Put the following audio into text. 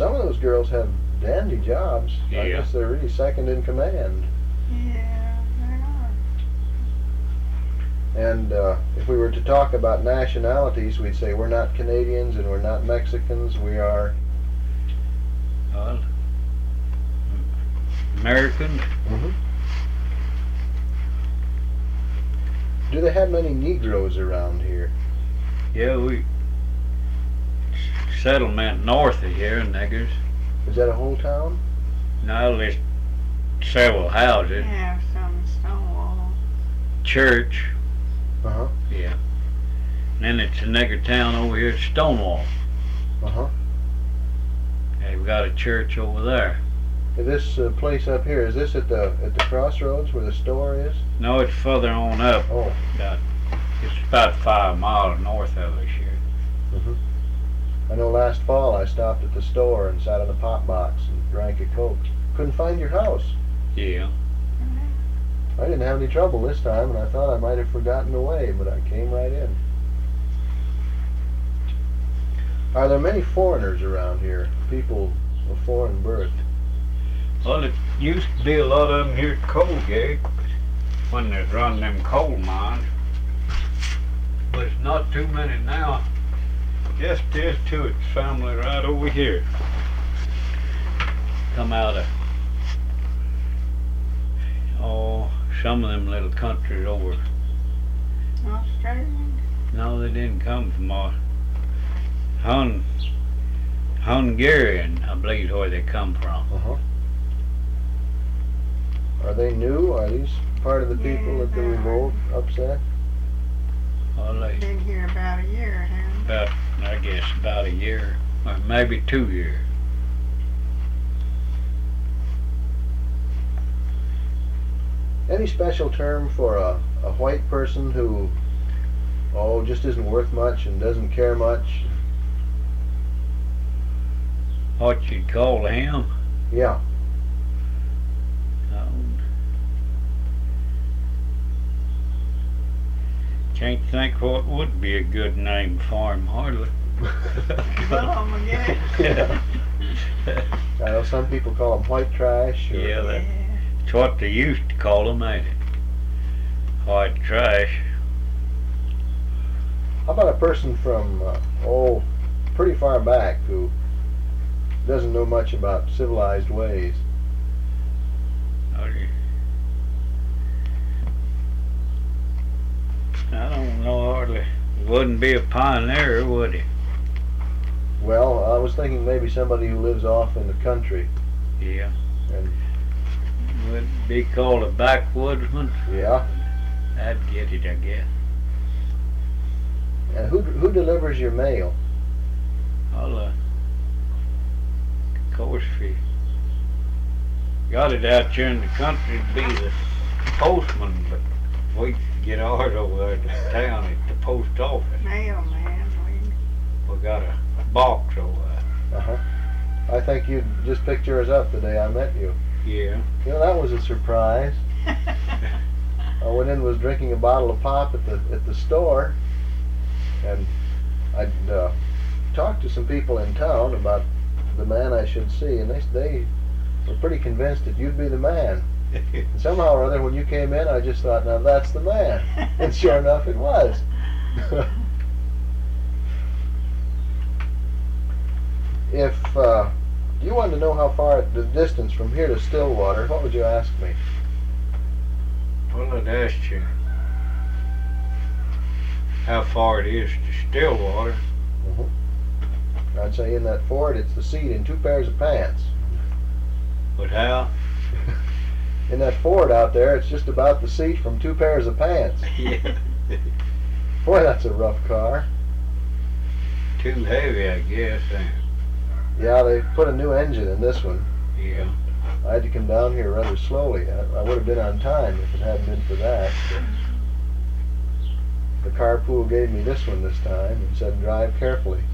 some of those girls have dandy jobs. Yeah. I guess they're really second in command. Yeah, they are. And if we were to talk about nationalities, we'd say we're not Canadians and we're not Mexicans. We are Well, Americans. Do they have many Negroes around here? Yeah, we settlement north of here, niggers. Is that a whole town? Now there's several houses, Yeah, some Stonewall. church. Uh-huh. Yeah. And then it's a nigger town over here at Stonewall. Uh-huh. They've got a church over there. This place up here, is this at the crossroads where the store is? No, it's further on up. Oh. It's about 5 miles north of us here. I know last fall I stopped at the store and sat on a pop box and drank a Coke. Couldn't find your house. Yeah. I didn't have any trouble this time, and I thought I might have forgotten the way, but I came right in. Are there many foreigners around here? People of foreign birth? Well, it used to be a lot of them here at Colgate when they was running them coal mines. But it's not too many now. Just this to its family right over here. Come out of, some of them little countries over. Australian. No, they didn't come from Hungarian, I believe is where they come from. Uh-huh. Are they new? Are these part of the people Yeah, that the they are. revolt upset? Well, they Been here about a year, haven't about, I guess, about a year, or maybe 2 years. Any special term for a white person who, just isn't worth much and doesn't care much? What you'd call him? Yeah. Can't think what would be a good name for him, hardly. Well, I'm gonna get it. I know some people call them white trash. Or, Yeah, Yeah. that's what they used to call them, ain't it? White trash. How about a person from, pretty far back who doesn't know much about civilized ways? I don't know hardly. Wouldn't be a pioneer, would he? Well, I was thinking maybe somebody who lives off in the country. Yeah. And Would be called a backwoodsman. yeah. I'd get it, I guess. And who delivers your mail? Well, of course, if you got it out here in the country, it'd be the postman, but we get ours over there to town at the post office. Mailman. We got a box over there. Uh-huh. I think you just picked yours up the day I met you. Yeah. You know, that was a surprise. I went in and was drinking a bottle of pop at the store, and I'd talked to some people in town about the man I should see, and they were pretty convinced that you'd be the man. And somehow or other, when you came in, I just thought, now that's the man. And sure enough, it was. If you wanted to know how far the distance from here to Stillwater, what would you ask me? Well, I'd ask you how far it is to Stillwater. I'd say in that Ford, it's the seat in 2 pairs of pants. But how? In that Ford out there, it's just about the seat from 2 pairs of pants. Yeah. Boy, that's a rough car. Too heavy, I guess. Yeah, they put a new engine in this one. Yeah. I had to come down here rather slowly. I would have been on time if it hadn't been for that. But the carpool gave me this one this time and said drive carefully.